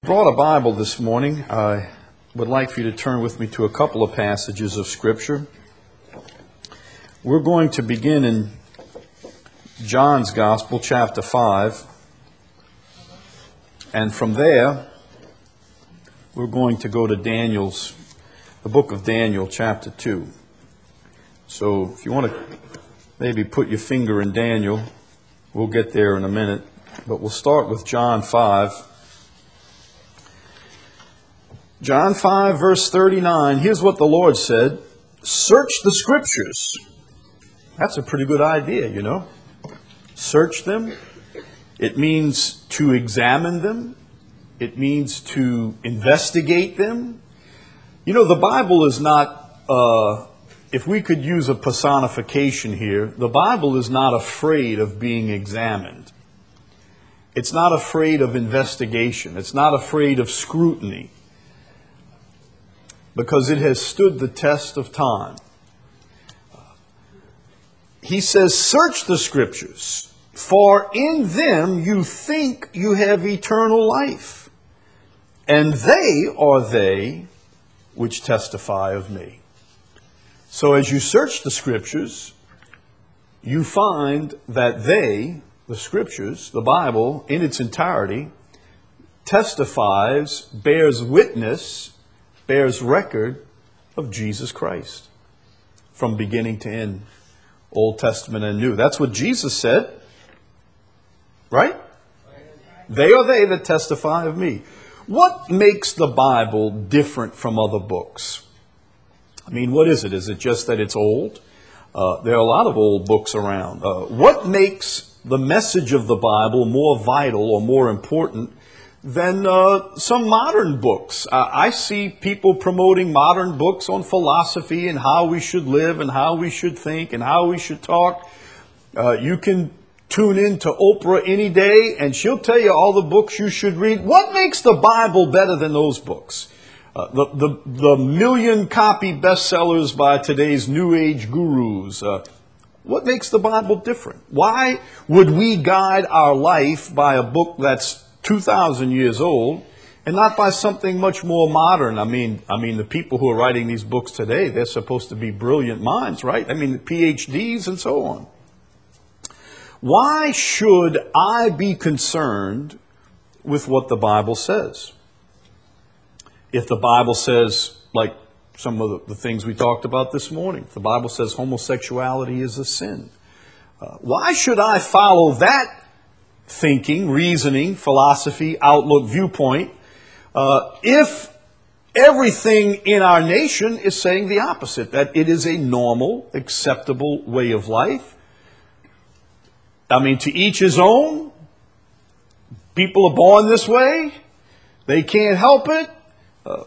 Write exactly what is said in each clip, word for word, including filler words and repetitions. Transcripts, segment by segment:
Brought a Bible this morning. I would like for you to turn with me to a couple of passages of Scripture. We're going to begin in John's Gospel, chapter five. And from there, we're going to go to Daniel's, the book of Daniel, chapter two. So if you want to maybe put your finger in Daniel, we'll get there in a minute. But we'll start with John five. John five, verse thirty-nine, here's what the Lord said: search the Scriptures. That's a pretty good idea, you know. Search them. It means to examine them. It means to investigate them. You know, the Bible is not, uh, if we could use a personification here, the Bible is not afraid of being examined. It's not afraid of investigation. It's not afraid of scrutiny, because it has stood the test of time. He says, search the Scriptures, for in them you think you have eternal life, and they are they which testify of me. So as you search the Scriptures, you find that they, the Scriptures, the Bible in its entirety, testifies, bears witness, bears record of Jesus Christ from beginning to end, Old Testament and New. That's what Jesus said, right? They are they that testify of me. What makes the Bible different from other books? I mean, what is it? Is it just that it's old? Uh, there are a lot of old books around. Uh, what makes the message of the Bible more vital or more important than uh, some modern books? Uh, I see people promoting modern books on philosophy and how we should live and how we should think and how we should talk. Uh, you can tune in to Oprah any day and she'll tell you all the books you should read. What makes the Bible better than those books? Uh, the, the, the million copy bestsellers by today's New Age gurus. Uh, what makes the Bible different? Why would we guide our life by a book that's two thousand years old, and not by something much more modern? I mean, I mean, the people who are writing these books today, they're supposed to be brilliant minds, right? I mean, P H Ds and so on. Why should I be concerned with what the Bible says? If the Bible says, like some of the, the things we talked about this morning, if the Bible says homosexuality is a sin, uh, why should I follow that thinking, reasoning, philosophy, outlook, viewpoint, uh, if everything in our nation is saying the opposite, that it is a normal, acceptable way of life? I mean, to each his own. People are born this way. They can't help it. Uh,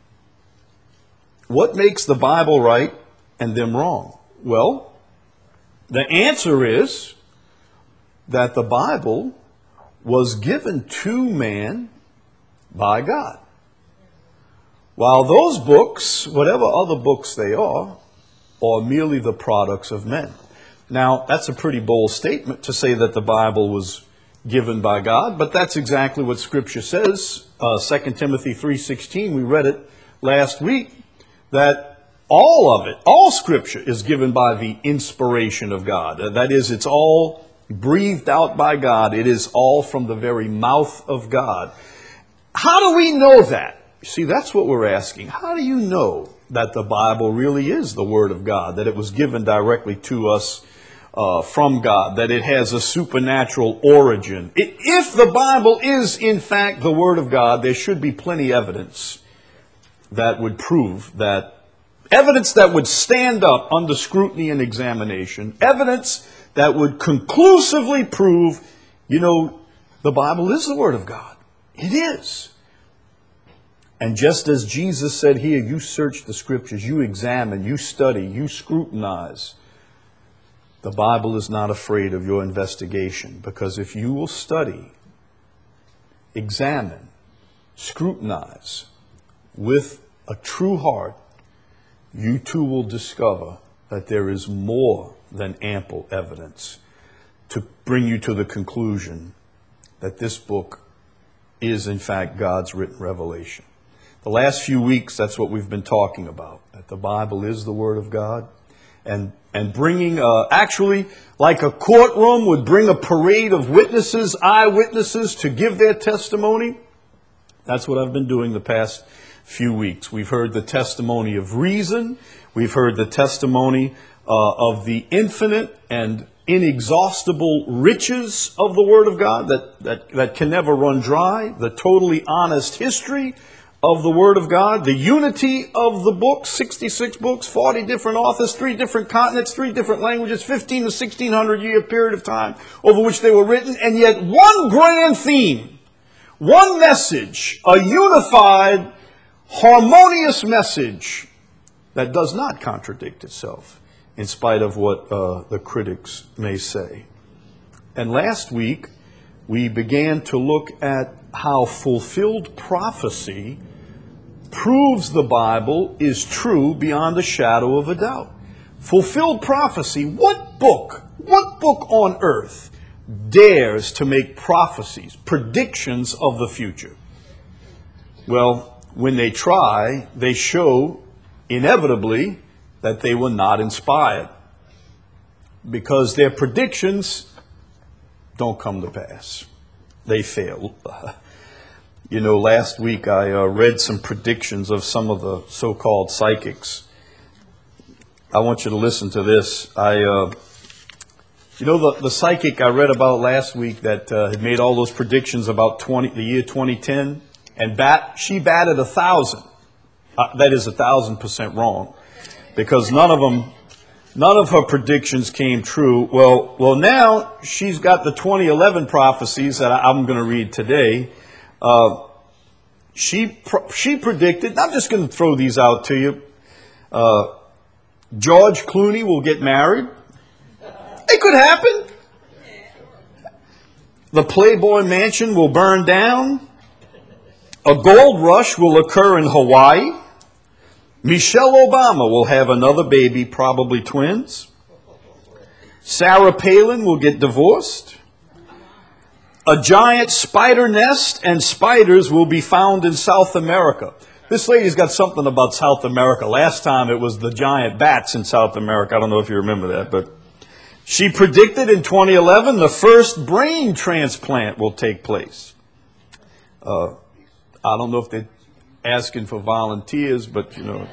what makes the Bible right and them wrong? Well, the answer is that the Bible was given to man by God. While those books, whatever other books they are, are merely the products of men. Now, that's a pretty bold statement to say that the Bible was given by God, but that's exactly what Scripture says. Uh, Second Timothy three sixteen, we read it last week, that all of it, all Scripture is given by the inspiration of God. Uh, that is, it's all breathed out by God. It is all from the very mouth of God. How do we know that? See, that's what we're asking. How do you know that the Bible really is the Word of God, that it was given directly to us uh, from God, that it has a supernatural origin? It, if the Bible is, in fact, the Word of God, there should be plenty of evidence that would prove that, evidence that would stand up under scrutiny and examination, evidence that would conclusively prove, you know, the Bible is the Word of God. It is. And just as Jesus said here, you search the Scriptures, you examine, you study, you scrutinize. The Bible is not afraid of your investigation, because if you will study, examine, scrutinize with a true heart, you too will discover that there is more than ample evidence to bring you to the conclusion that this book is in fact God's written revelation. The last few weeks, that's what we've been talking about, that the Bible is the Word of God. And and bringing, uh, actually, like a courtroom would bring a parade of witnesses, eyewitnesses, to give their testimony. That's what I've been doing the past few weeks. We've heard the testimony of reason. We've heard the testimony uh, of the infinite and inexhaustible riches of the Word of God that, that, that can never run dry. The totally honest history of the Word of God, the unity of the books, sixty-six books, forty different authors, three different continents, three different languages, fifteen to sixteen hundred year period of time over which they were written, and yet one grand theme, one message, a unified, harmonious message that does not contradict itself, in spite of what uh, the critics may say. And last week, we began to look at how fulfilled prophecy proves the Bible is true beyond a shadow of a doubt. Fulfilled prophecy, what book, what book on earth dares to make prophecies, predictions of the future? Well, when they try, they show inevitably that they were not inspired, because their predictions don't come to pass. They fail. You know, last week I uh, read some predictions of some of the so-called psychics. I want you to listen to this. I, uh, you know, the, the psychic I read about last week that uh, had made all those predictions about twenty, the year twenty ten, and bat, she batted a thousand. Uh, that is a thousand percent wrong, because none of them, none of her predictions came true. Well, well, now she's got the twenty eleven prophecies that I, I'm going to read today. Uh, she she predicted. I'm just going to throw these out to you. Uh, George Clooney will get married. It could happen. The Playboy Mansion will burn down. A gold rush will occur in Hawaii. Michelle Obama will have another baby, probably twins. Sarah Palin will get divorced. A giant spider nest and spiders will be found in South America. This lady's got something about South America. Last time it was the giant bats in South America. I don't know if you remember that, but she predicted in twenty eleven the first brain transplant will take place. Uh, I don't know if they're asking for volunteers, but you know.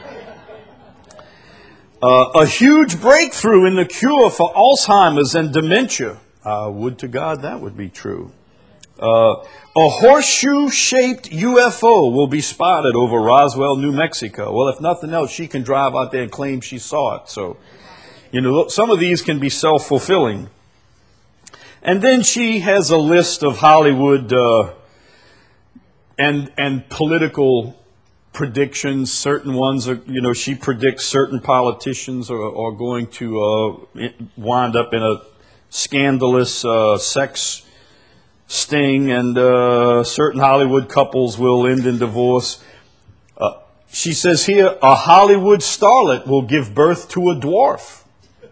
Uh, a huge breakthrough in the cure for Alzheimer's and dementia. Uh, would to God that would be true. Uh, a horseshoe-shaped U F O will be spotted over Roswell, New Mexico. Well, if nothing else, she can drive out there and claim she saw it. So, you know, some of these can be self-fulfilling. And then she has a list of Hollywood uh, and and political predictions. Certain ones are, you know, she predicts certain politicians are, are going to uh, wind up in a scandalous uh, sex sting, and uh, certain Hollywood couples will end in divorce. Uh, she says here, a Hollywood starlet will give birth to a dwarf.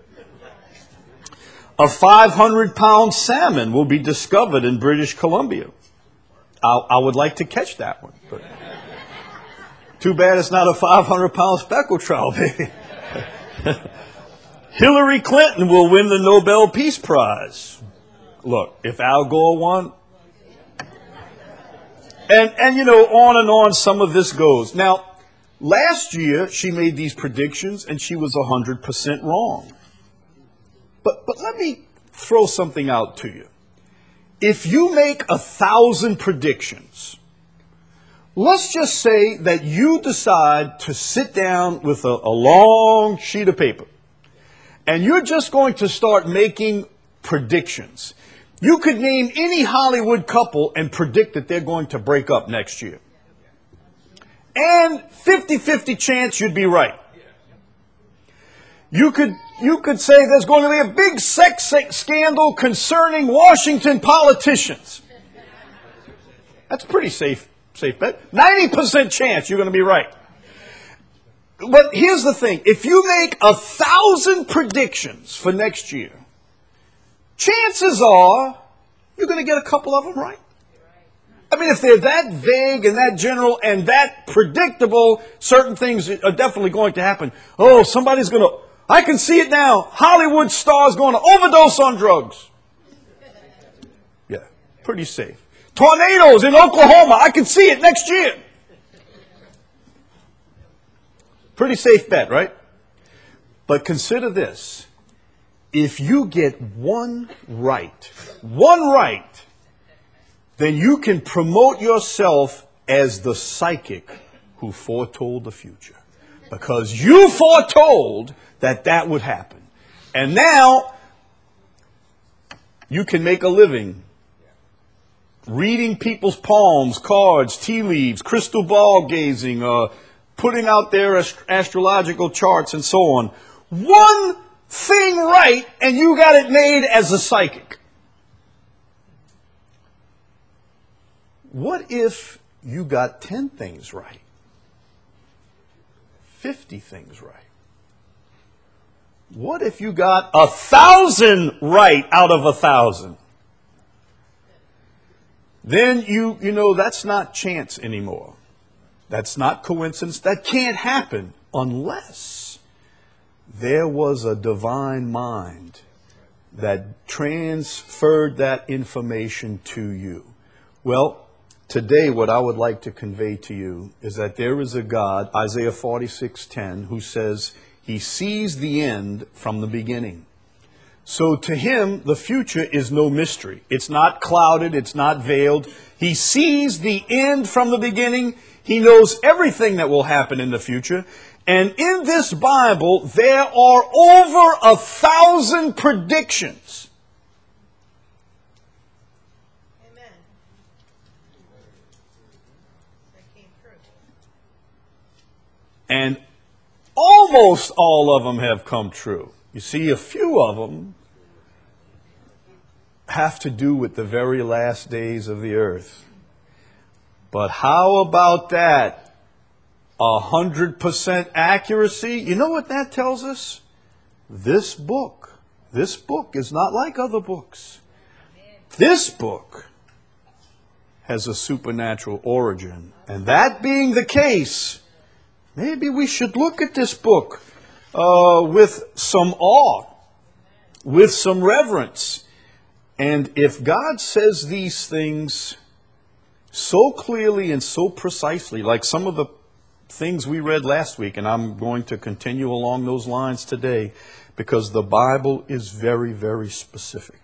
A five hundred pound salmon will be discovered in British Columbia. I, I would like to catch that one, but too bad it's not a five hundred pound speckled trout, baby. Hillary Clinton will win the Nobel Peace Prize. Look, if Al Gore won, and and you know, on and on some of this goes. Now, last year she made these predictions and she was one hundred percent wrong. But but let me throw something out to you. If you make a thousand predictions, let's just say that you decide to sit down with a, a long sheet of paper and you're just going to start making predictions. You could name any Hollywood couple and predict that they're going to break up next year. And fifty fifty chance you'd be right. You could, you could say there's going to be a big sex scandal concerning Washington politicians. That's a pretty safe, safe bet. ninety percent chance you're going to be right. But here's the thing. If you make a thousand predictions for next year, chances are you're going to get a couple of them right. I mean, if they're that vague and that general and that predictable, certain things are definitely going to happen. Oh, somebody's going to, I can see it now. Hollywood star's going to overdose on drugs. Yeah, pretty safe. Tornadoes in Oklahoma. I can see it next year. Pretty safe bet, right? But consider this. If you get one right, one right, then you can promote yourself as the psychic who foretold the future. Because you foretold that that would happen. And now you can make a living reading people's palms, cards, tea leaves, crystal ball gazing, uh, putting out their ast- astrological charts and so on. One thing right, and you got it made as a psychic. What if you got ten things right? fifty things right? What if you got a thousand right out of a thousand? Then you, you know, that's not chance anymore. That's not coincidence. That can't happen unless there was a divine mind that transferred that information to you. Well, today what I would like to convey to you is that there is a God, Isaiah forty-six ten, who says he sees the end from the beginning. So to him, the future is no mystery. It's not clouded. It's not veiled. He sees the end from the beginning. He knows everything that will happen in the future. And in this Bible, there are over a thousand predictions. Amen. That came true. And almost all of them have come true. You see, a few of them have to do with the very last days of the earth. But how about that? A hundred percent accuracy? You know what that tells us? This book, this book is not like other books. This book has a supernatural origin. And that being the case, maybe we should look at this book uh, with some awe, with some reverence. And if God says these things so clearly and so precisely, like some of the things we read last week, and I'm going to continue along those lines today, because the Bible is very, very specific.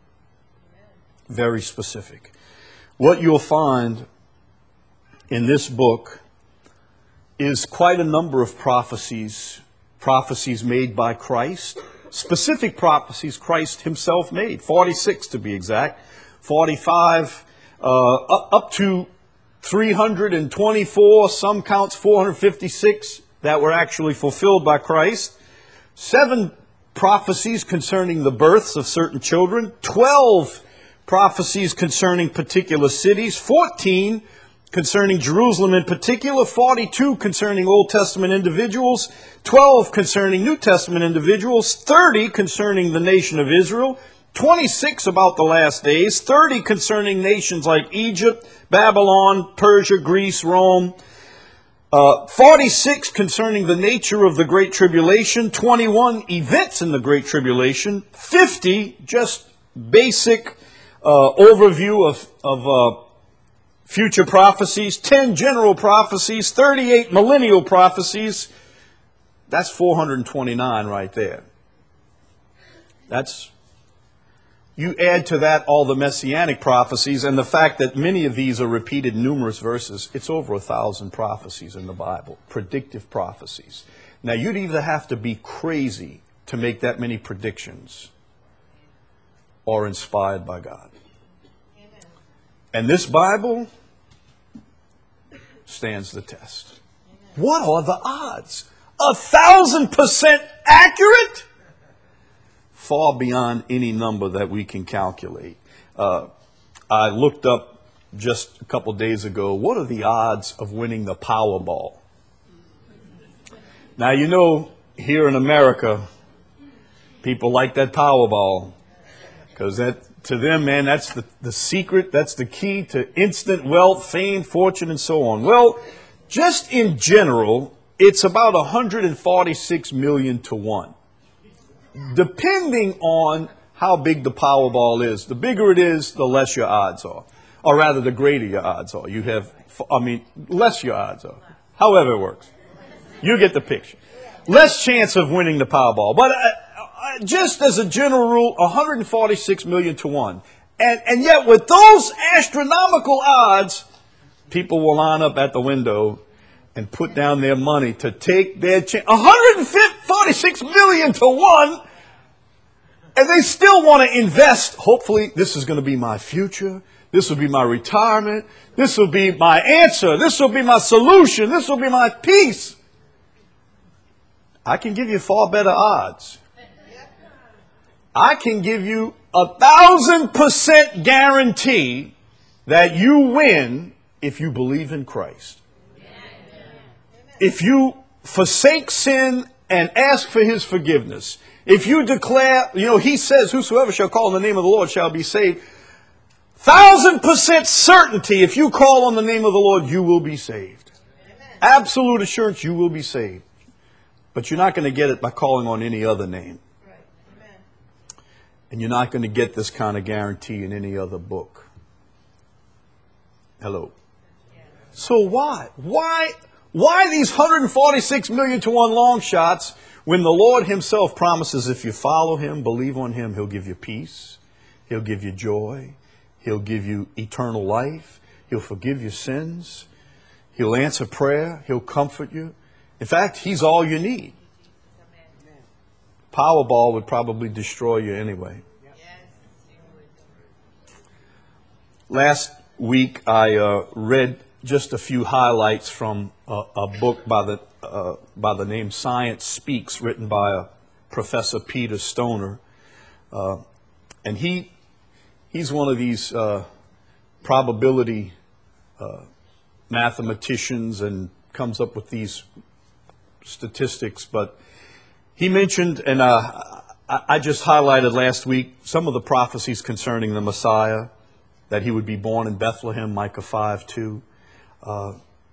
Very specific. What you'll find in this book is quite a number of prophecies, prophecies made by Christ. Specific prophecies Christ himself made, forty-six to be exact, forty-five uh, up, up to three hundred twenty-four, some counts four hundred fifty-six that were actually fulfilled by Christ, seven prophecies concerning the births of certain children, twelve prophecies concerning particular cities, fourteen concerning Jerusalem in particular, forty-two concerning Old Testament individuals, twelve concerning New Testament individuals, thirty concerning the nation of Israel, twenty-six about the last days, thirty concerning nations like Egypt, Babylon, Persia, Greece, Rome, uh, forty-six concerning the nature of the Great Tribulation, twenty-one events in the Great Tribulation, fifty just basic uh, overview of, of uh, future prophecies, ten general prophecies, thirty-eight millennial prophecies. That's four hundred twenty-nine right there. That's, you add to that all the messianic prophecies and the fact that many of these are repeated in numerous verses. It's over a thousand prophecies in the Bible, predictive prophecies. Now, you'd either have to be crazy to make that many predictions or inspired by God. Amen. And this Bible stands the test. Amen. What are the odds? A thousand percent accurate? Far beyond any number that we can calculate. Uh, I looked up just a couple days ago, what are the odds of winning the Powerball? Now, you know, here in America, people like that Powerball because that to them, man, that's the, the secret. That's the key to instant wealth, fame, fortune, and so on. Well, just in general, it's about one hundred forty-six million to one. Depending on how big the Powerball is. The bigger it is, the less your odds are. Or rather, the greater your odds are. You have, I mean, less your odds are. However it works. You get the picture. Less chance of winning the Powerball. But uh, uh, just as a general rule, one hundred forty-six million to one. And, and yet with those astronomical odds, people will line up at the window and put down their money to take their chance. one hundred forty-six million to one. And they still want to invest. Hopefully, this is going to be my future. This will be my retirement. This will be my answer. This will be my solution. This will be my peace. I can give you far better odds. I can give you a thousand percent guarantee that you win if you believe in Christ. If you forsake sin and ask for his forgiveness. If you declare, you know, he says, whosoever shall call on the name of the Lord shall be saved. Thousand percent certainty, if you call on the name of the Lord, you will be saved. Amen. Absolute assurance, you will be saved. But you're not going to get it by calling on any other name. Right. Amen. And you're not going to get this kind of guarantee in any other book. Hello. Yeah. So why? Why? Why these one hundred forty-six million to one long shots when the Lord himself promises if you follow him, believe on him, he'll give you peace. He'll give you joy. He'll give you eternal life. He'll forgive your sins. He'll answer prayer. He'll comfort you. In fact, he's all you need. Powerball would probably destroy you anyway. Last week, I uh, read just a few highlights from a, a book by the uh, by the name Science Speaks, written by a Professor Peter Stoner, uh, and he he's one of these uh, probability uh, mathematicians and comes up with these statistics. But he mentioned, and uh, I, I just highlighted last week some of the prophecies concerning the Messiah, that he would be born in Bethlehem, Micah five two. Uh,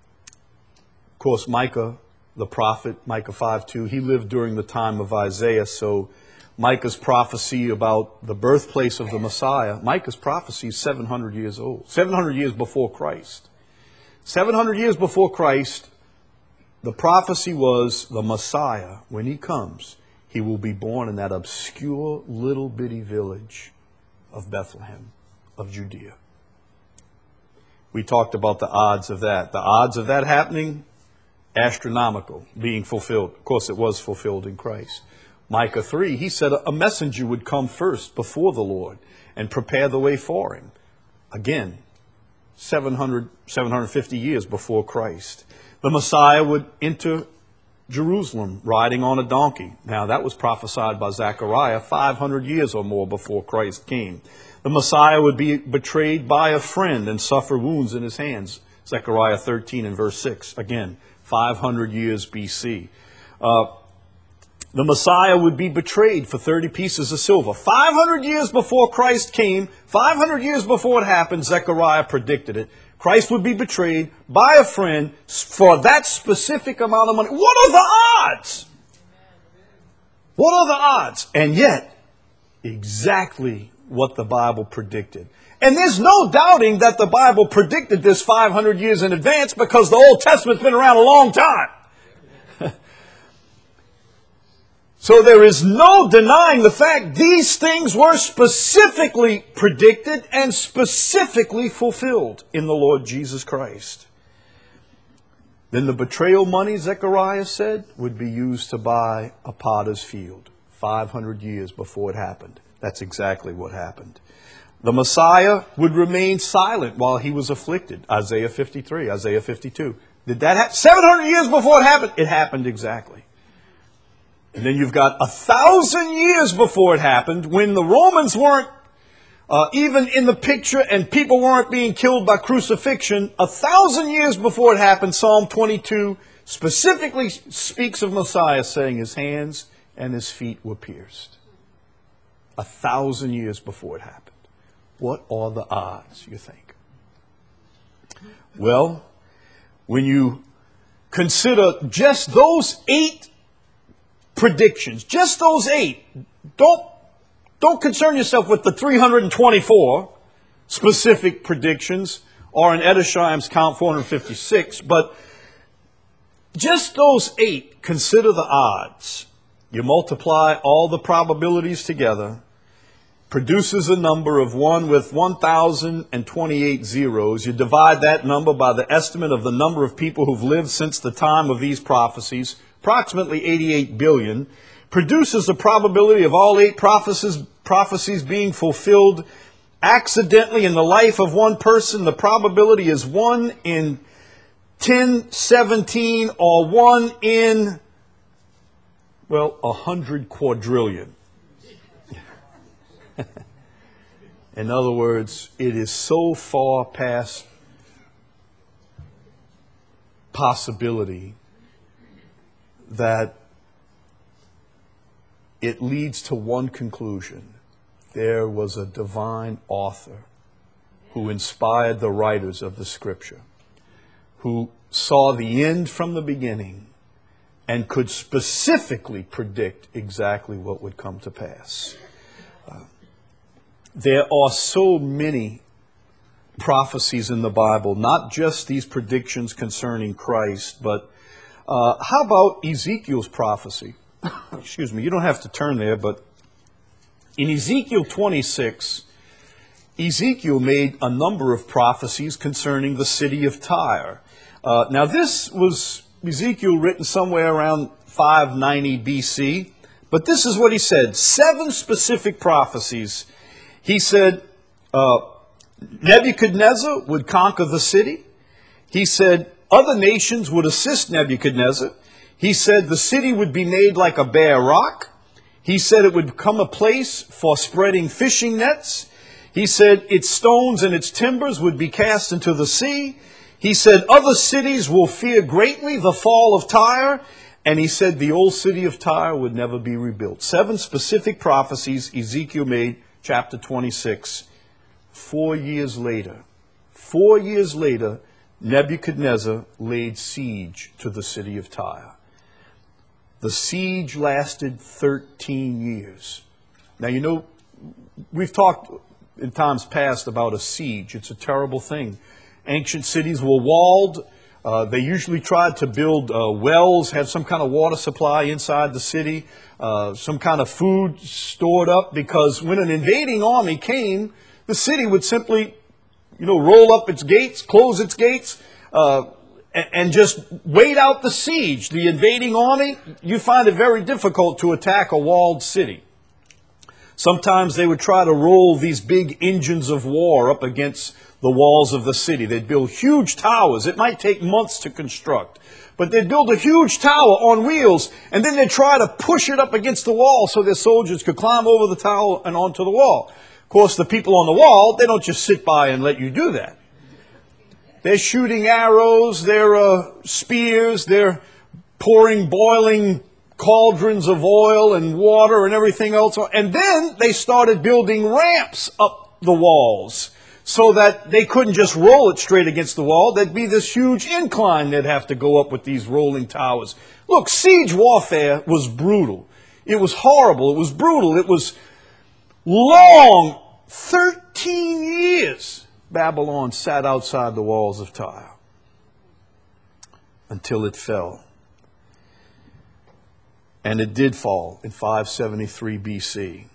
of course, Micah, the prophet, Micah five two, he lived during the time of Isaiah, so Micah's prophecy about the birthplace of the Messiah, Micah's prophecy is seven hundred years old, seven hundred years before Christ. seven hundred years before Christ, the prophecy was the Messiah, when he comes, he will be born in that obscure little bitty village of Bethlehem, of Judea. We talked about the odds of that. The odds of that happening, astronomical, being fulfilled. Of course, it was fulfilled in Christ. Micah three, he said a messenger would come first before the Lord and prepare the way for him. Again, seven hundred, seven hundred fifty years before Christ. The Messiah would enter Jerusalem riding on a donkey. Now, that was prophesied by Zechariah five hundred years or more before Christ came. The Messiah would be betrayed by a friend and suffer wounds in his hands. Zechariah thirteen and verse six. Again, five hundred years B C. Uh, the Messiah would be betrayed for thirty pieces of silver. five hundred years before Christ came, five hundred years before it happened, Zechariah predicted it. Christ would be betrayed by a friend for that specific amount of money. What are the odds? What are the odds? And yet, exactly what the Bible predicted. And there's no doubting that the Bible predicted this five hundred years in advance, because the Old Testament's been around a long time. So there is no denying the fact these things were specifically predicted and specifically fulfilled in the Lord Jesus Christ. Then the betrayal money, Zechariah said, would be used to buy a potter's field five hundred years before it happened. That's exactly what happened. The Messiah would remain silent while he was afflicted. Isaiah fifty-three, Isaiah fifty-two. Did that happen? seven hundred years before it happened? It happened exactly. And then you've got a thousand years before it happened, when the Romans weren't uh, even in the picture and people weren't being killed by crucifixion. A thousand years before it happened, Psalm twenty-two specifically speaks of Messiah saying his hands and his feet were pierced. A thousand years before it happened. What are the odds, you think? Well, when you consider just those eight predictions, just those eight, don't, don't concern yourself with the three hundred twenty-four specific predictions, or in Edersheim's count four hundred fifty-six, but just those eight, consider the odds. You multiply all the probabilities together, produces a number of one with one thousand twenty-eight zeros. You divide that number by the estimate of the number of people who've lived since the time of these prophecies, approximately eighty-eight billion, produces a probability of all eight prophecies, prophecies being fulfilled accidentally in the life of one person. The probability is one in ten, seventeen, or one in, well, a hundred quadrillion. In other words, it is so far past possibility that it leads to one conclusion. There was a divine author who inspired the writers of the Scripture, who saw the end from the beginning and could specifically predict exactly what would come to pass. Uh, there are so many prophecies in the Bible, not just these predictions concerning Christ, but uh, how about Ezekiel's prophecy? Excuse me, you don't have to turn there, but in Ezekiel twenty-six, Ezekiel made a number of prophecies concerning the city of Tyre. Uh, now this was Ezekiel written somewhere around five ninety B C, but this is what he said, seven specific prophecies. He said uh, Nebuchadnezzar would conquer the city. He said other nations would assist Nebuchadnezzar. He said the city would be made like a bare rock. He said it would become a place for spreading fishing nets. He said its stones and its timbers would be cast into the sea. He said other cities will fear greatly the fall of Tyre. And he said the old city of Tyre would never be rebuilt. Seven specific prophecies Ezekiel made, chapter twenty-six. Four years later, four years later, Nebuchadnezzar laid siege to the city of Tyre. The siege lasted thirteen years. Now, you know, we've talked in times past about a siege. It's a terrible thing. Ancient cities were walled. Uh, they usually tried to build uh, wells, have some kind of water supply inside the city, uh, some kind of food stored up, because when an invading army came, the city would simply, you know, roll up its gates, close its gates, uh, and just wait out the siege. The invading army, you find it very difficult to attack a walled city. Sometimes they would try to roll these big engines of war up against the walls of the city. They'd build huge towers. It might take months to construct. But they'd build a huge tower on wheels, and then they'd try to push it up against the wall so their soldiers could climb over the tower and onto the wall. Of course, the people on the wall, they don't just sit by and let you do that. They're shooting arrows, they're uh, spears, they're pouring boiling cauldrons of oil and water and everything else. And then they started building ramps up the walls so that they couldn't just roll it straight against the wall. There'd be this huge incline they'd have to go up with these rolling towers. Look, siege warfare was brutal. It was horrible. It was brutal. It was long. thirteen years. Babylon sat outside the walls of Tyre until it fell. And it did fall in five seventy-three B C.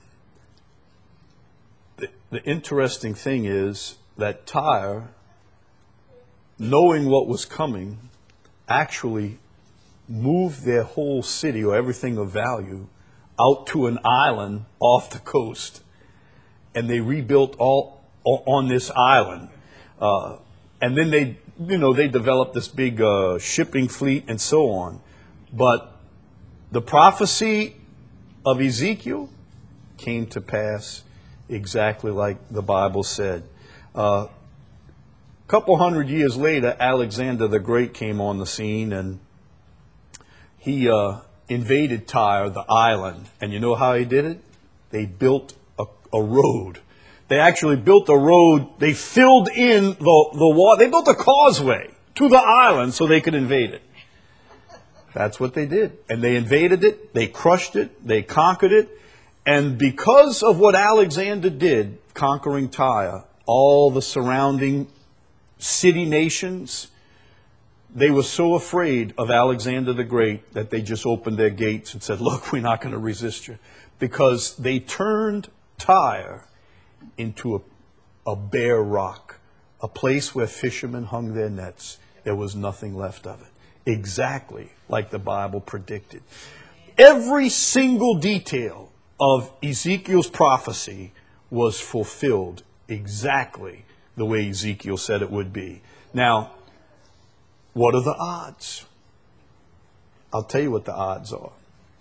The, the interesting thing is that Tyre, knowing what was coming, actually moved their whole city, or everything of value, out to an island off the coast. And they rebuilt all on this island. Uh, and then they, you know, they developed this big uh, shipping fleet and so on. But the prophecy of Ezekiel came to pass exactly like the Bible said. A uh, couple hundred years later, Alexander the Great came on the scene, and he uh, invaded Tyre, the island. And you know how he did it? They built a, a road. They actually built a road. They filled in the, the water. They built a causeway to the island so they could invade it. That's what they did. And they invaded it. They crushed it. They conquered it. And because of what Alexander did, conquering Tyre, all the surrounding city nations, they were so afraid of Alexander the Great that they just opened their gates and said, look, we're not going to resist you. Because they turned Tyre into a, a bare rock, a place where fishermen hung their nets. There was nothing left of it. Exactly like the Bible predicted. Every single detail of Ezekiel's prophecy was fulfilled exactly the way Ezekiel said it would be. Now, what are the odds? I'll tell you what the odds are.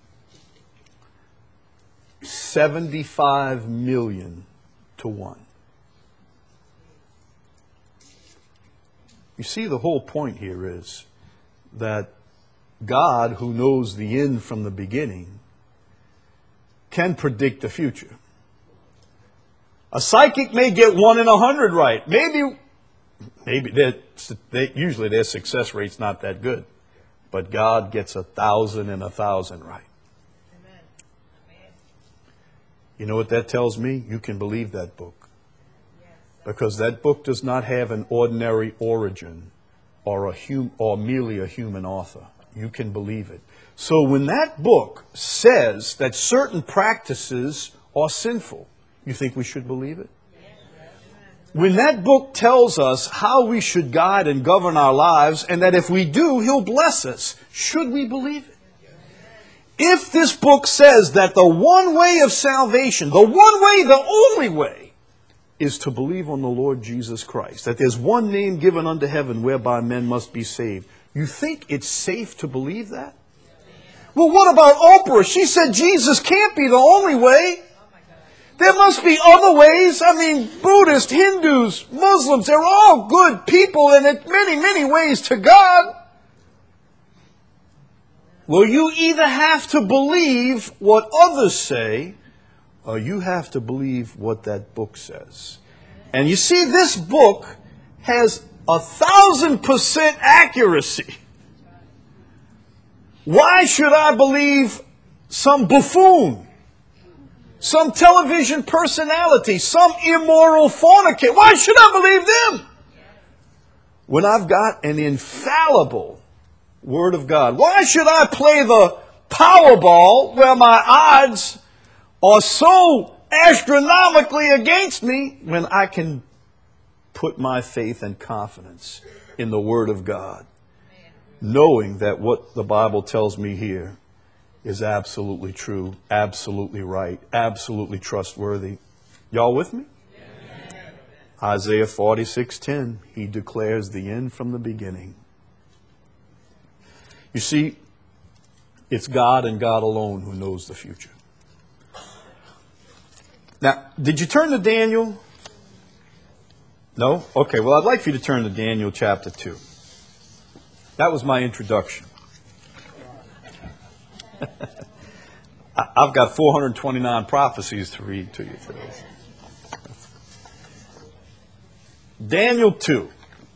seventy-five million to one. You see, the whole point here is that God, who knows the end from the beginning, can predict the future. A psychic may get one in a hundred right. Maybe, maybe they, usually their success rate's not that good. But God gets a thousand and a thousand right. Amen. Amen. You know what that tells me? You can believe that book. Because that book does not have an ordinary origin or a hum, or merely a human author. You can believe it. So when that book says that certain practices are sinful, you think we should believe it? When that book tells us how we should guide and govern our lives, and that if we do, He'll bless us, should we believe it? If this book says that the one way of salvation, the one way, the only way, is to believe on the Lord Jesus Christ, that there's one name given unto heaven whereby men must be saved, you think it's safe to believe that? Well, what about Oprah? She said Jesus can't be the only way. There must be other ways. I mean, Buddhists, Hindus, Muslims, they're all good people and in many, many ways to God. Well, you either have to believe what others say, or you have to believe what that book says. And you see, this book has a thousand percent accuracy. Why should I believe some buffoon, some television personality, some immoral fornicator? Why should I believe them? When I've got an infallible Word of God. Why should I play the Powerball where my odds are so astronomically against me when I can put my faith and confidence in the Word of God, knowing that what the Bible tells me here is absolutely true, absolutely right, absolutely trustworthy. Y'all with me? Amen. Isaiah forty-six ten, He declares the end from the beginning. You see, it's God and God alone who knows the future. Now, did you turn to Daniel? No? Okay, well, I'd like for you to turn to Daniel chapter two. That was my introduction. I've got four hundred twenty-nine prophecies to read to you today. Daniel two.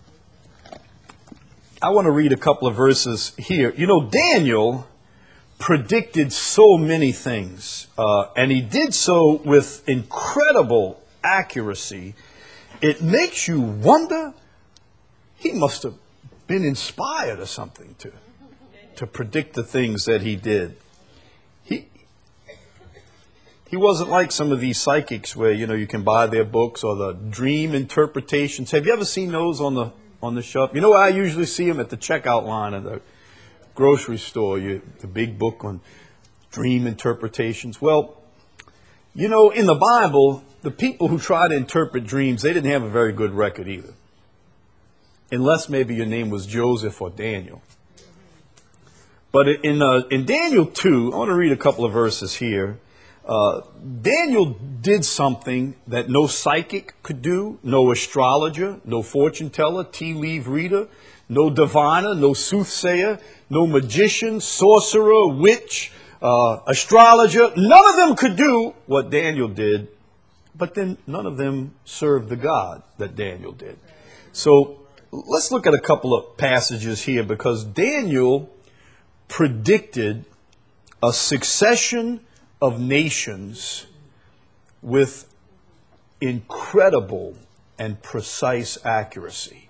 I want to read a couple of verses here. You know, Daniel predicted so many things, uh, and he did so with incredible accuracy. It makes you wonder, he must have been inspired or something to, to predict the things that he did. He, he wasn't like some of these psychics where, you know, you can buy their books or the dream interpretations. Have you ever seen those on the on the shelf? You know where I usually see them? At the checkout line of the grocery store, you, the big book on dream interpretations. Well, you know, in the Bible, the people who try to interpret dreams, they didn't have a very good record either. Unless maybe your name was Joseph or Daniel. But in uh, in Daniel two, I want to read a couple of verses here. Uh, Daniel did something that no psychic could do, no astrologer, no fortune teller, tea leaf reader, no diviner, no soothsayer, no magician, sorcerer, witch, uh, astrologer. None of them could do what Daniel did but then none of them served the God that Daniel did. So let's look at a couple of passages here, because Daniel predicted a succession of nations with incredible and precise accuracy.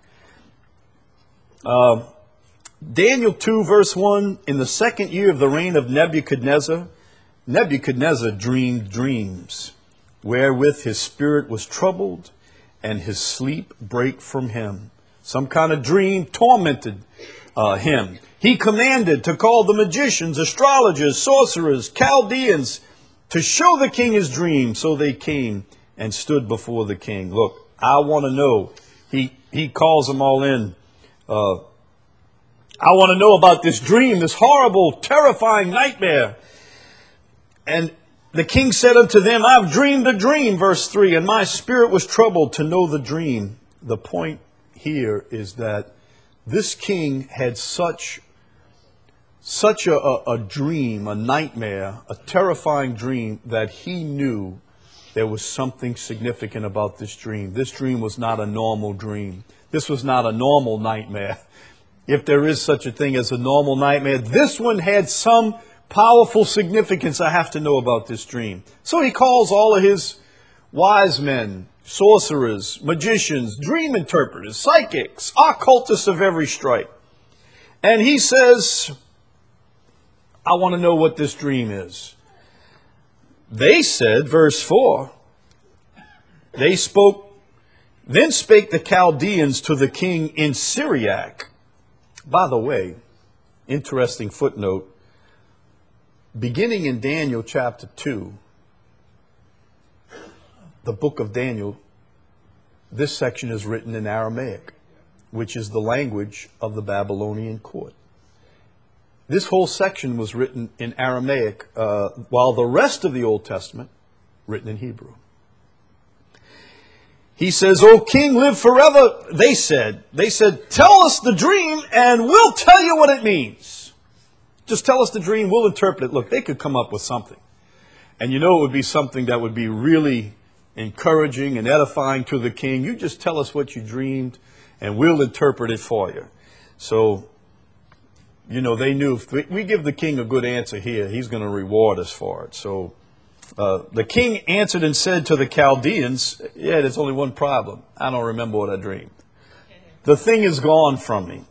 Uh, Daniel two, verse one, in the second year of the reign of Nebuchadnezzar, Nebuchadnezzar dreamed dreams, wherewith his spirit was troubled, and his sleep brake from him. Some kind of dream tormented uh, him. He commanded to call the magicians, astrologers, sorcerers, Chaldeans, to show the king his dream. So they came and stood before the king. Look, I want to know. He, he calls them all in. Uh, I want to know about this dream, this horrible, terrifying nightmare. And the king said unto them, I've dreamed a dream, verse three, and my spirit was troubled to know the dream. The point here is that this king had such, such a, a, a dream, a nightmare, a terrifying dream, that he knew there was something significant about this dream. This dream was not a normal dream. This was not a normal nightmare. If there is such a thing as a normal nightmare, this one had some powerful significance. I have to know about this dream. So he calls all of his wise men, sorcerers, magicians, dream interpreters, psychics, occultists of every stripe. And he says, I want to know what this dream is. They said, verse four, they spoke, then spake the Chaldeans to the king in Syriac. By the way, interesting footnote, beginning in Daniel chapter two, the book of Daniel, this section is written in Aramaic, which is the language of the Babylonian court. This whole section was written in Aramaic, uh, while the rest of the Old Testament written in Hebrew. He says, O king, live forever. They said, they said, tell us the dream and we'll tell you what it means. Just tell us the dream, we'll interpret it. Look, they could come up with something. And you know it would be something that would be really encouraging and edifying to the king. You just tell us what you dreamed and we'll interpret it for you. So, you know, they knew if we give the king a good answer here, he's going to reward us for it. So uh, the king answered and said to the Chaldeans, yeah, there's only one problem. I don't remember what I dreamed. The thing is gone from me.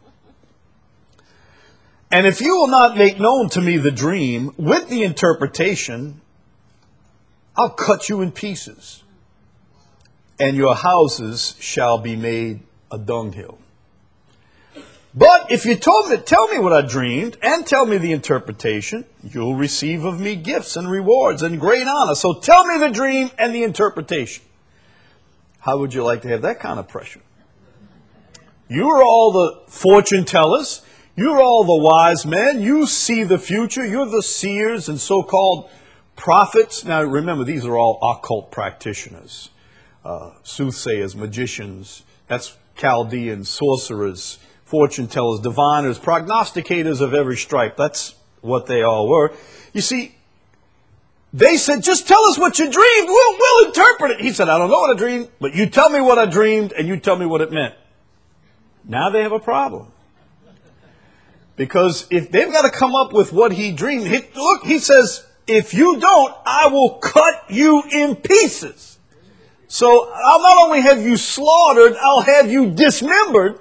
And if you will not make known to me the dream with the interpretation, I'll cut you in pieces, and your houses shall be made a dunghill. But if you told me, tell me what I dreamed and tell me the interpretation, you'll receive of me gifts and rewards and great honor. So tell me the dream and the interpretation. How would you like to have that kind of pressure? You're all the fortune tellers. You're all the wise men. You see the future. You're the seers and so-called prophets. Now remember, these are all occult practitioners. Uh, soothsayers, magicians, that's Chaldeans, sorcerers, fortune tellers, diviners, prognosticators of every stripe. That's what they all were. You see, they said, just tell us what you dreamed. We'll, we'll interpret it. He said, I don't know what I dreamed, but you tell me what I dreamed and you tell me what it meant. Now they have a problem. Because if they've got to come up with what he dreamed. He, look, he says, if you don't, I will cut you in pieces. So I'll not only have you slaughtered, I'll have you dismembered.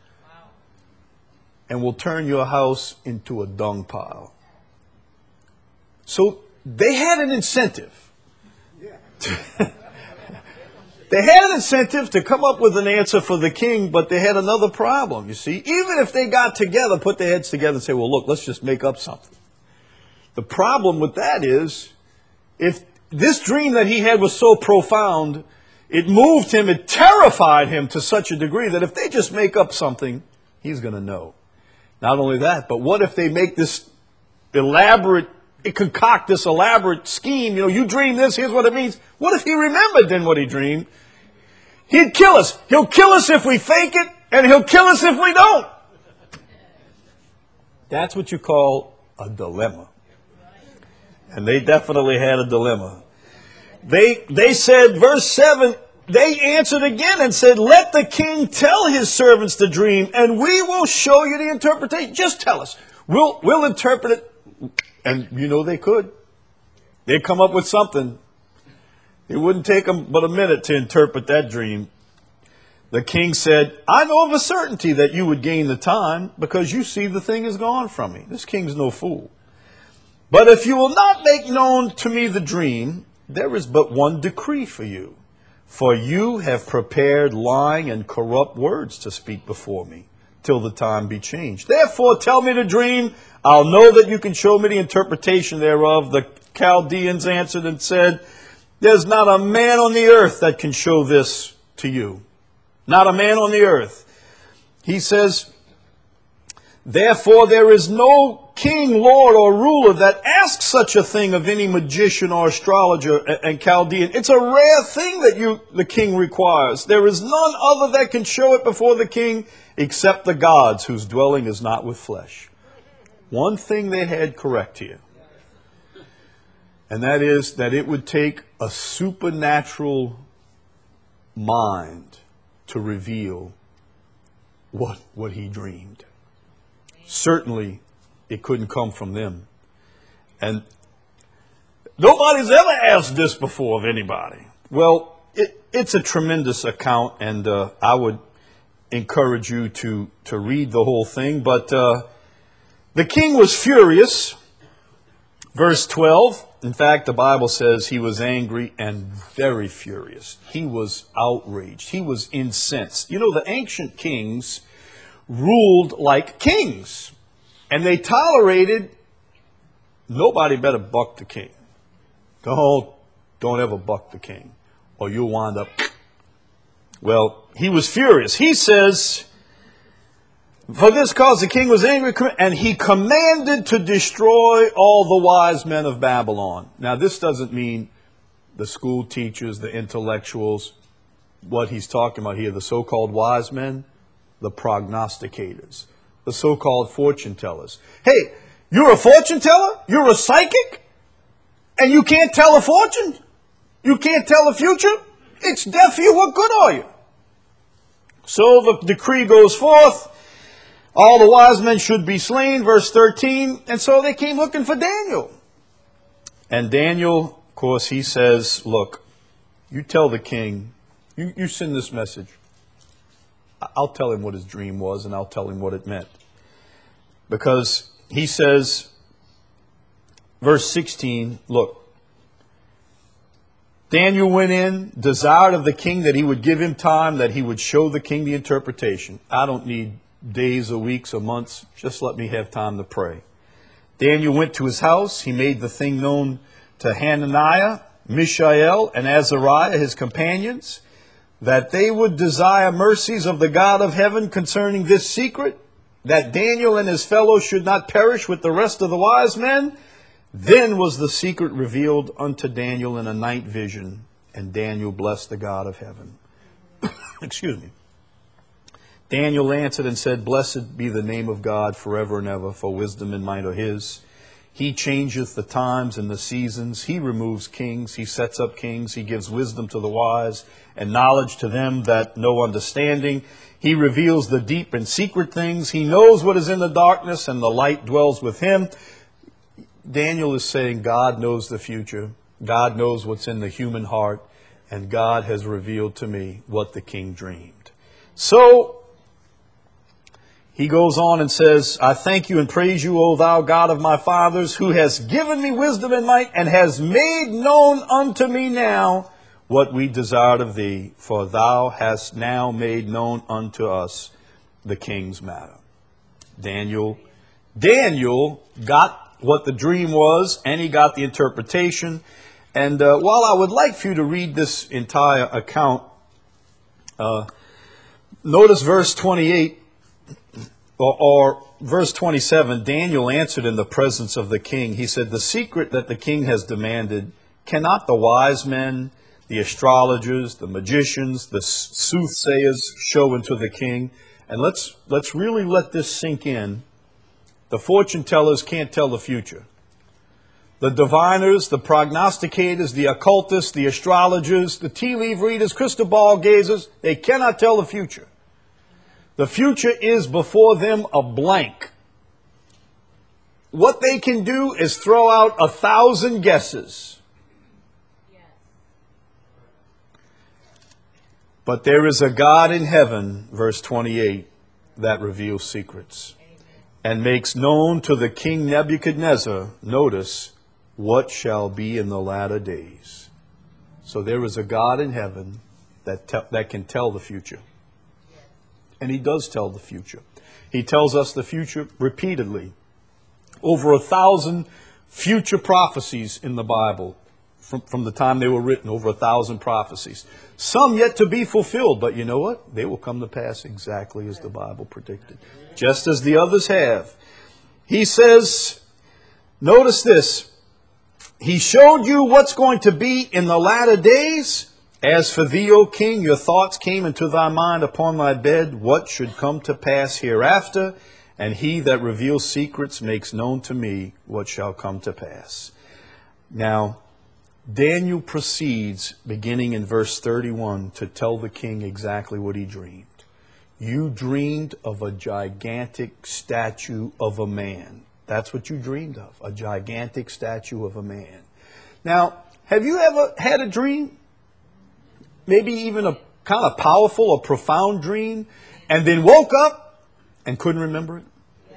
And will turn your house into a dung pile. So they had an incentive. They had an incentive to come up with an answer for the king, but they had another problem, you see. Even if they got together, put their heads together and say, well, look, let's just make up something. The problem with that is, if this dream that he had was so profound, it moved him, it terrified him to such a degree that if they just make up something, he's going to know. Not only that, but what if they make this elaborate, it concoct this elaborate scheme, you know, you dream this, here's what it means. What if he remembered then what he dreamed? He'd kill us. He'll kill us if we fake it, and he'll kill us if we don't. That's what you call a dilemma. And they definitely had a dilemma. They, they said, verse seven, they answered again and said, let the king tell his servants the dream, and we will show you the interpretation. Just tell us. We'll, we'll interpret it. And you know they could. They'd come up with something. It wouldn't take them but a minute to interpret that dream. The king said, I know of a certainty that you would gain the time, because you see the thing is gone from me. This king's no fool. But if you will not make known to me the dream, there is but one decree for you. For you have prepared lying and corrupt words to speak before me, till the time be changed. Therefore tell me the dream. I'll know that you can show me the interpretation thereof. The Chaldeans answered and said, there's not a man on the earth that can show this to you. Not a man on the earth. He says, therefore there is no king, lord, or ruler that asks such a thing of any magician or astrologer and Chaldean. It's a rare thing that you, the king requires. There is none other that can show it before the king except the gods, whose dwelling is not with flesh. One thing they had correct here, and that is that it would take a supernatural mind to reveal what, what he dreamed. Certainly, it couldn't come from them. And nobody's ever asked this before of anybody. Well, it, it's a tremendous account, and uh, I would encourage you to, to read the whole thing. But uh, the king was furious. Verse twelve, in fact, the Bible says he was angry and very furious. He was outraged. He was incensed. You know, the ancient kings ruled like kings. And they tolerated, nobody better buck the king. Don't, don't ever buck the king, or you'll wind up. Well, he was furious. He says, for this cause the king was angry, and he commanded to destroy all the wise men of Babylon. Now, this doesn't mean the school teachers, the intellectuals. What he's talking about here, the so-called wise men, the prognosticators, the so-called fortune tellers. Hey, you're a fortune teller? You're a psychic? And you can't tell a fortune? You can't tell the future? It's death for you. What good are you? So the decree goes forth. All the wise men should be slain, verse thirteen. And so they came looking for Daniel. And Daniel, of course, he says, look, you tell the king, you, you send this message. I'll tell him what his dream was, and I'll tell him what it meant. Because he says, verse sixteen, look, Daniel went in, desired of the king that he would give him time, that he would show the king the interpretation. I don't need days or weeks or months. Just let me have time to pray. Daniel went to his house. He made the thing known to Hananiah, Mishael, and Azariah, his companions, that they would desire mercies of the God of heaven concerning this secret, that Daniel and his fellows should not perish with the rest of the wise men. Then was the secret revealed unto Daniel in a night vision, and Daniel blessed the God of heaven. Excuse me. Daniel answered and said, blessed be the name of God forever and ever, for wisdom and might are his. He changeth the times and the seasons. He removes kings. He sets up kings. He gives wisdom to the wise and knowledge to them that know understanding. He reveals the deep and secret things. He knows what is in the darkness, and the light dwells with him. Daniel is saying God knows the future. God knows what's in the human heart. And God has revealed to me what the king dreamed. So he goes on and says, I thank you and praise you, O thou God of my fathers, who has given me wisdom and might, and has made known unto me now what we desired of thee. For thou hast now made known unto us the king's matter. Daniel, Daniel got what the dream was, and he got the interpretation. And uh, while I would like for you to read this entire account, uh, notice verse twenty-eight. Or, or verse twenty-seven, Daniel answered in the presence of the king. He said, the secret that the king has demanded, cannot the wise men, the astrologers, the magicians, the soothsayers show unto the king? And let's, let's really let this sink in. The fortune tellers can't tell the future. The diviners, the prognosticators, the occultists, the astrologers, the tea leaf readers, crystal ball gazers, they cannot tell the future. The future is before them a blank. What they can do is throw out a thousand guesses. But there is a God in heaven, verse twenty-eight, that reveals secrets and makes known to the king Nebuchadnezzar, notice, what shall be in the latter days. So there is a God in heaven that, te- that can tell the future. And he does tell the future. He tells us the future repeatedly. Over a thousand future prophecies in the Bible from, from the time they were written, over a thousand prophecies. Some yet to be fulfilled, but you know what? They will come to pass exactly as the Bible predicted, just as the others have. He says, notice this, he showed you what's going to be in the latter days. As for thee, O king, your thoughts came into thy mind upon thy bed, what should come to pass hereafter. And he that reveals secrets makes known to me what shall come to pass. Now, Daniel proceeds, beginning in verse thirty-one, to tell the king exactly what he dreamed. You dreamed of a gigantic statue of a man. That's what you dreamed of, a gigantic statue of a man. Now, have you ever had a dream? Maybe even a kind of powerful or profound dream, and then woke up and couldn't remember it?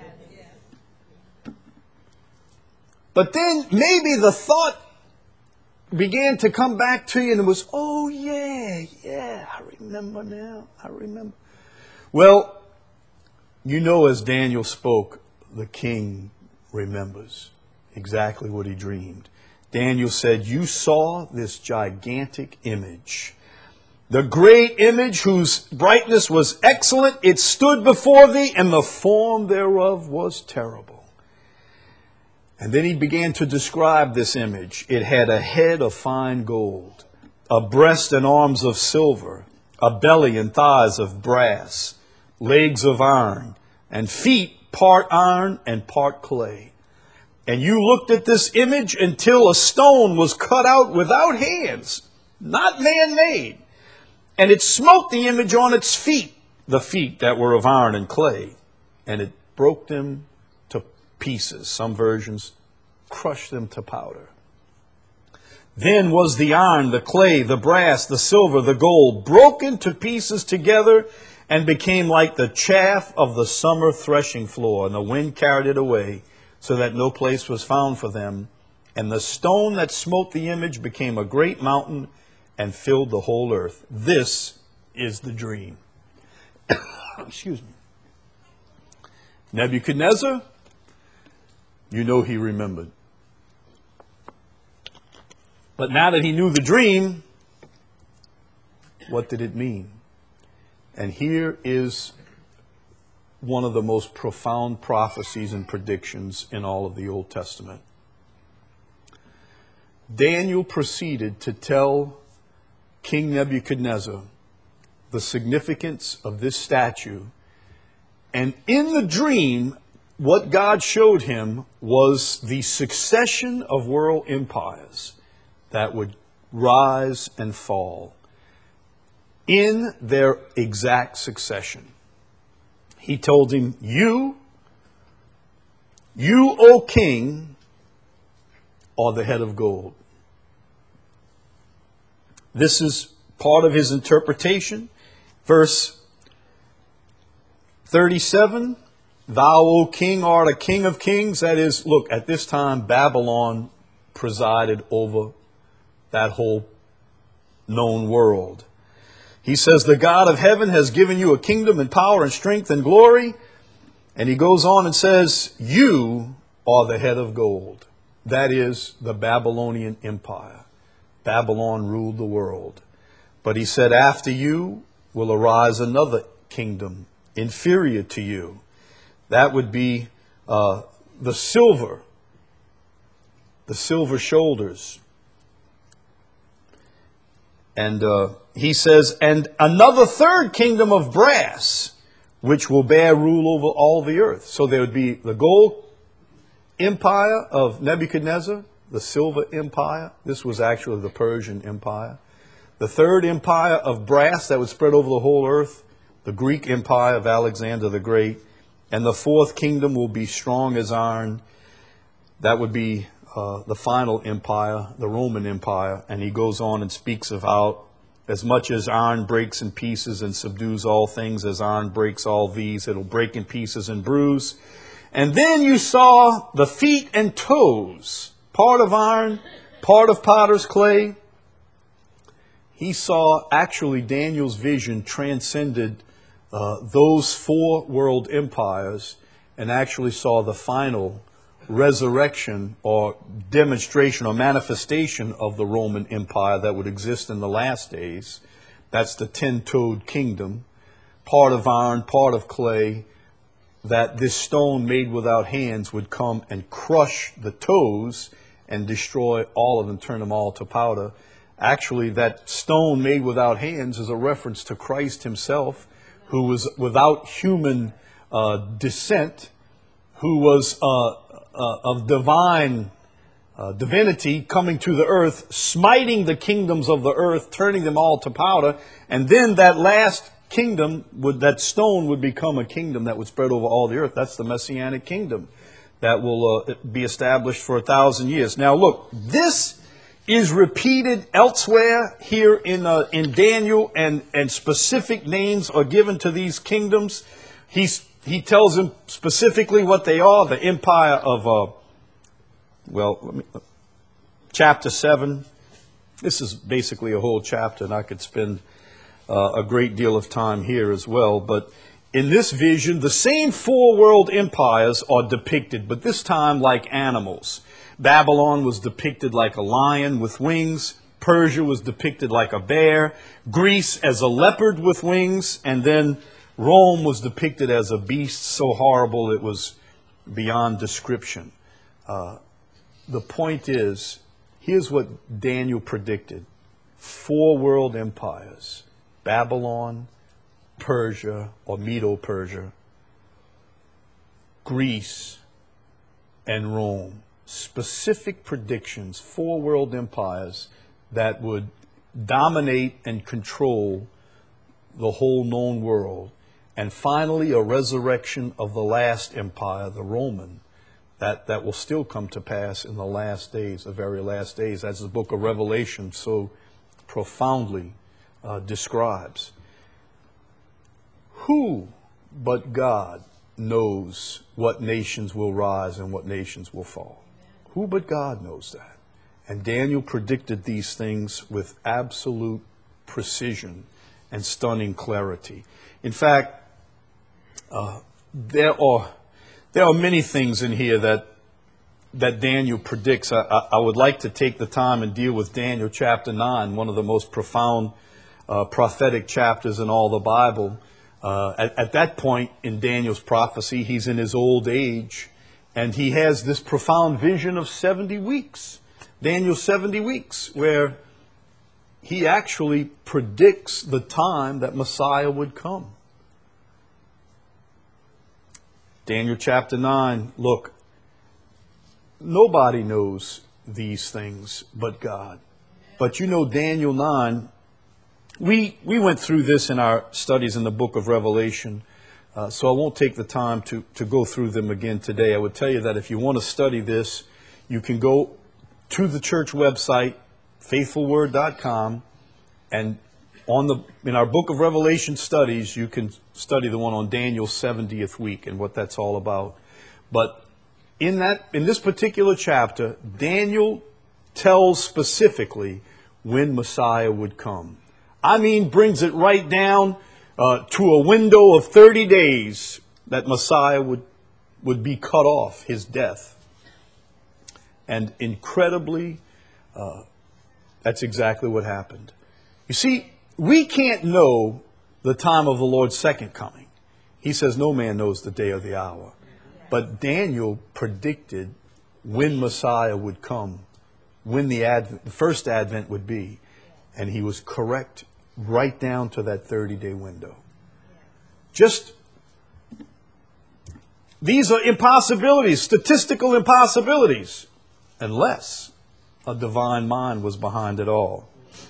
But then maybe the thought began to come back to you and it was, oh yeah, yeah, I remember now, I remember. Well, you know, as Daniel spoke, the king remembers exactly what he dreamed. Daniel said, you saw this gigantic image. The great image whose brightness was excellent, it stood before thee, and the form thereof was terrible. And then he began to describe this image. It had a head of fine gold, a breast and arms of silver, a belly and thighs of brass, legs of iron, and feet part iron and part clay. And you looked at this image until a stone was cut out without hands, not man-made. And it smote the image on its feet, the feet that were of iron and clay, and it broke them to pieces. Some versions crushed them to powder. Then was the iron, the clay, the brass, the silver, the gold broken to pieces together and became like the chaff of the summer threshing floor, and the wind carried it away, so that no place was found for them. And the stone that smote the image became a great mountain and filled the whole earth. This is the dream. Excuse me. Nebuchadnezzar, you know he remembered. But now that he knew the dream, what did it mean? And here is one of the most profound prophecies and predictions in all of the Old Testament. Daniel proceeded to tell King Nebuchadnezzar the significance of this statue. And in the dream, what God showed him was the succession of world empires that would rise and fall in their exact succession. He told him, you, you, O king, are the head of gold. This is part of his interpretation. Verse thirty-seven, thou, O king, art a king of kings. That is, look, at this time, Babylon presided over that whole known world. He says, the God of heaven has given you a kingdom and power and strength and glory. And he goes on and says, you are the head of gold. That is the Babylonian Empire. Babylon ruled the world. But he said, after you will arise another kingdom inferior to you. That would be uh, the silver, the silver shoulders. And uh, he says, and another third kingdom of brass, which will bear rule over all the earth. So there would be the gold empire of Nebuchadnezzar, the Silver Empire. This was actually the Persian Empire. The third empire of brass that would spread over the whole earth, the Greek Empire of Alexander the Great. And the fourth kingdom will be strong as iron. That would be uh, the final empire, the Roman Empire. And he goes on and speaks of how as much as iron breaks in pieces and subdues all things, as iron breaks all these, it'll break in pieces and bruise. And then you saw the feet and toes, part of iron, part of potter's clay. He saw, actually, Daniel's vision transcended uh, those four world empires and actually saw the final resurrection or demonstration or manifestation of the Roman Empire that would exist in the last days. That's the ten-toed kingdom, part of iron, part of clay, that this stone made without hands would come and crush the toes and destroy all of them, turn them all to powder. Actually, that stone made without hands is a reference to Christ himself, who was without human uh, descent, who was uh, uh, of divine uh, divinity coming to the earth, smiting the kingdoms of the earth, turning them all to powder, and then that last kingdom, would that stone would become a kingdom that would spread over all the earth. That's the Messianic kingdom that will uh, be established for a thousand years. Now look, this is repeated elsewhere here in uh, in Daniel, and, and specific names are given to these kingdoms. He's, he tells them specifically what they are. The empire of, uh, well, let me, chapter seven. This is basically a whole chapter, and I could spend uh, a great deal of time here as well. But in this vision, the same four world empires are depicted, but this time like animals. Babylon was depicted like a lion with wings. Persia was depicted like a bear. Greece as a leopard with wings. And then Rome was depicted as a beast so horrible it was beyond description. Uh, the point is, here's what Daniel predicted. Four world empires. Babylon, Persia or Medo-Persia, Greece, and Rome. Specific predictions, four world empires that would dominate and control the whole known world. And finally, a resurrection of the last empire, the Roman, that, that will still come to pass in the last days, the very last days, as the book of Revelation so profoundly uh, describes. Who but God knows what nations will rise and what nations will fall? Who but God knows that? And Daniel predicted these things with absolute precision and stunning clarity. In fact, uh, there are there are many things in here that that Daniel predicts. I, I, I would like to take the time and deal with Daniel chapter nine, one of the most profound uh, prophetic chapters in all the Bible. Uh, at, at that point in Daniel's prophecy, he's in his old age, and he has this profound vision of seventy weeks. Daniel's seventy weeks, where he actually predicts the time that Messiah would come. Daniel chapter nine, look, nobody knows these things but God. But you know Daniel nine, we, we went through this in our studies in the book of Revelation. Uh, so I won't take the time to, to go through them again today. I would tell you that if you want to study this, you can go to the church website, faithful word dot com, and on the in our book of Revelation studies, you can study the one on Daniel's seventieth week and what that's all about. But in that in this particular chapter, Daniel tells specifically when Messiah would come. I mean, brings it right down Uh, to a window of thirty days that Messiah would, would be cut off, his death. And incredibly, uh, that's exactly what happened. You see, we can't know the time of the Lord's second coming. He says no man knows the day or the hour. But Daniel predicted when Messiah would come, when the, advent, the first advent would be. And he was correct right down to that thirty-day window. Just, these are impossibilities, statistical impossibilities, unless a divine mind was behind it all.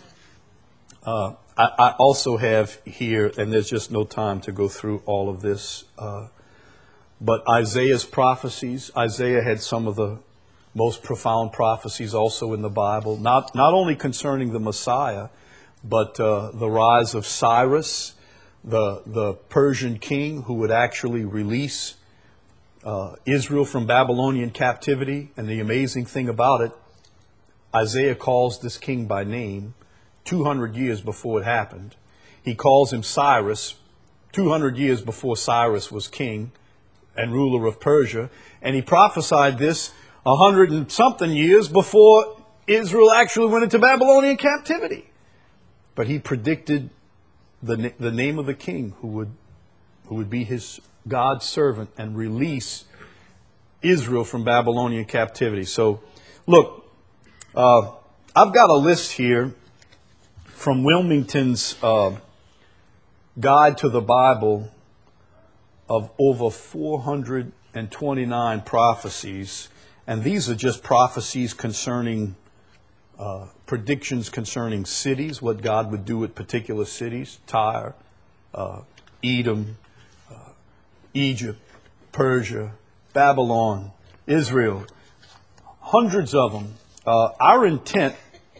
Uh, I, I also have here, and there's just no time to go through all of this, uh, but Isaiah's prophecies. Isaiah had some of the most profound prophecies also in the Bible, not, not only concerning the Messiah, but uh, the rise of Cyrus, the, the Persian king who would actually release uh, Israel from Babylonian captivity. And the amazing thing about it, Isaiah calls this king by name two hundred years before it happened. He calls him Cyrus two hundred years before Cyrus was king and ruler of Persia. And he prophesied this a hundred and something years before Israel actually went into Babylonian captivity. But he predicted the, the name of the king who would, who would be his God's servant and release Israel from Babylonian captivity. So, look, uh, I've got a list here from Wilmington's uh, Guide to the Bible of over four hundred twenty-nine prophecies. And these are just prophecies concerning, uh, predictions concerning cities, what God would do with particular cities. Tyre, uh, Edom, uh, Egypt, Persia, Babylon, Israel. Hundreds of them. Uh, our intent,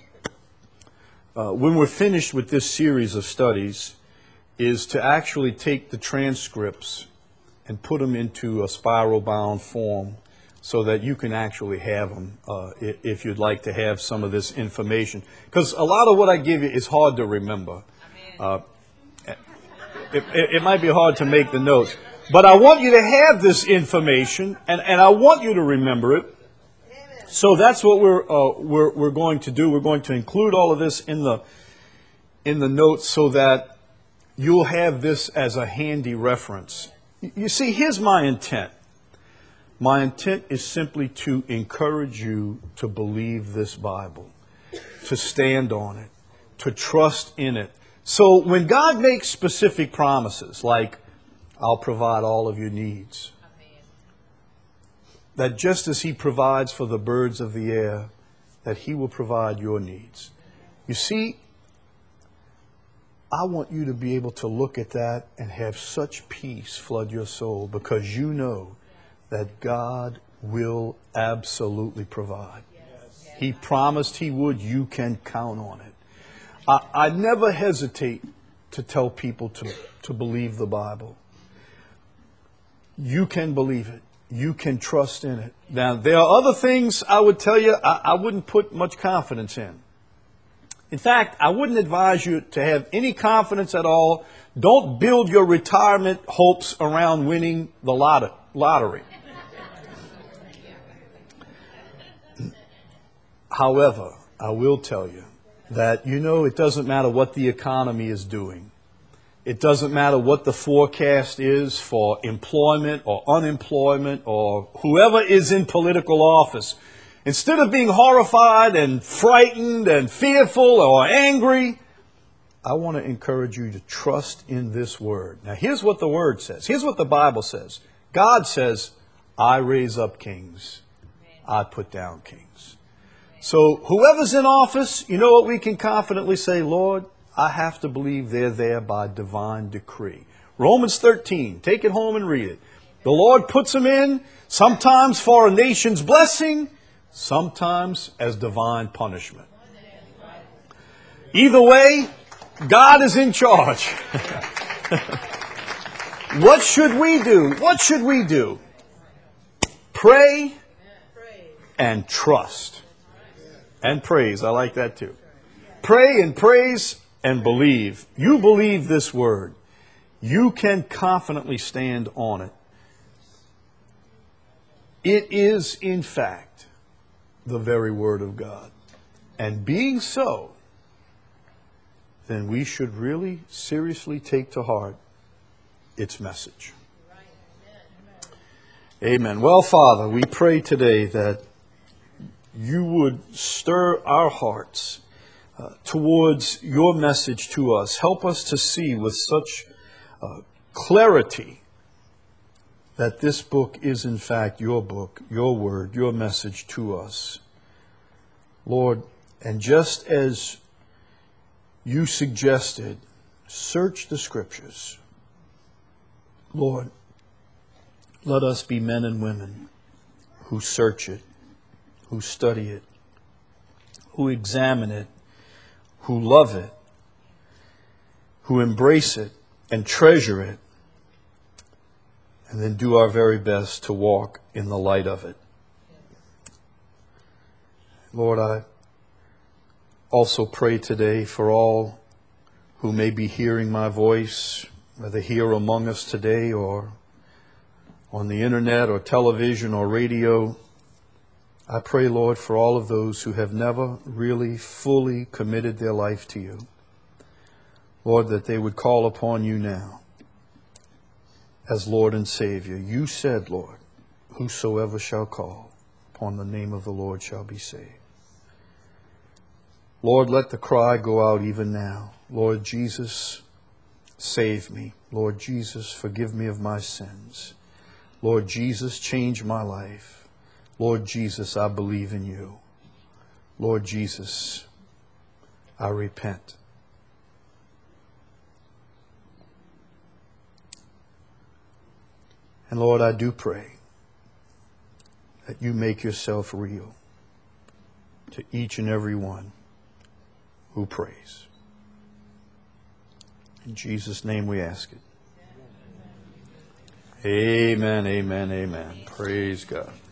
uh, when we're finished with this series of studies, is to actually take the transcripts and put them into a spiral-bound form so that you can actually have them uh, if you'd like to have some of this information. Because a lot of what I give you is hard to remember. Uh, it, it, it might be hard to make the notes. But I want you to have this information, and, and I want you to remember it. So that's what we're, uh, we're, we're going to do. We're going to include all of this in the, in the notes so that you'll have this as a handy reference. You see, here's my intent. My intent is simply to encourage you to believe this Bible, to stand on it, to trust in it. So when God makes specific promises, like, I'll provide all of your needs, that just as He provides for the birds of the air, that He will provide your needs. You see, I want you to be able to look at that and have such peace flood your soul because you know that God will absolutely provide. He promised He would. You can count on it. I, I never hesitate to tell people to, to believe the Bible. You can believe it. You can trust in it. Now, there are other things I would tell you I, I wouldn't put much confidence in. In fact, I wouldn't advise you to have any confidence at all. Don't build your retirement hopes around winning the lot- lottery. However, I will tell you that, you know, it doesn't matter what the economy is doing. It doesn't matter what the forecast is for employment or unemployment or whoever is in political office. Instead of being horrified and frightened and fearful or angry, I want to encourage you to trust in this word. Now, here's what the word says. Here's what the Bible says. God says, I raise up kings. I put down kings. So whoever's in office, you know what we can confidently say, Lord, I have to believe they're there by divine decree. Romans thirteen, take it home and read it. The Lord puts them in, sometimes for a nation's blessing, sometimes as divine punishment. Either way, God is in charge. What should we do? What should we do? Pray and trust. And praise. I like that too. Pray and praise and believe. You believe this word. You can confidently stand on it. It is, in fact, the very word of God. And being so, then we should really seriously take to heart its message. Amen. Well, Father, we pray today that you would stir our hearts uh, towards your message to us. Help us to see with such uh, clarity that this book is in fact your book, your word, your message to us. Lord, and just as you suggested, search the Scriptures. Lord, let us be men and women who search it, who study it, who examine it, who love it, who embrace it and treasure it, and then do our very best to walk in the light of it. Lord, I also pray today for all who may be hearing my voice, whether here among us today or on the internet or television or radio. I pray, Lord, for all of those who have never really fully committed their life to you. Lord, that they would call upon you now as Lord and Savior. You said, Lord, whosoever shall call upon the name of the Lord shall be saved. Lord, let the cry go out even now. Lord Jesus, save me. Lord Jesus, forgive me of my sins. Lord Jesus, change my life. Lord Jesus, I believe in you. Lord Jesus, I repent. And Lord, I do pray that you make yourself real to each and every one who prays. In Jesus' name we ask it. Amen, amen, amen. Praise God.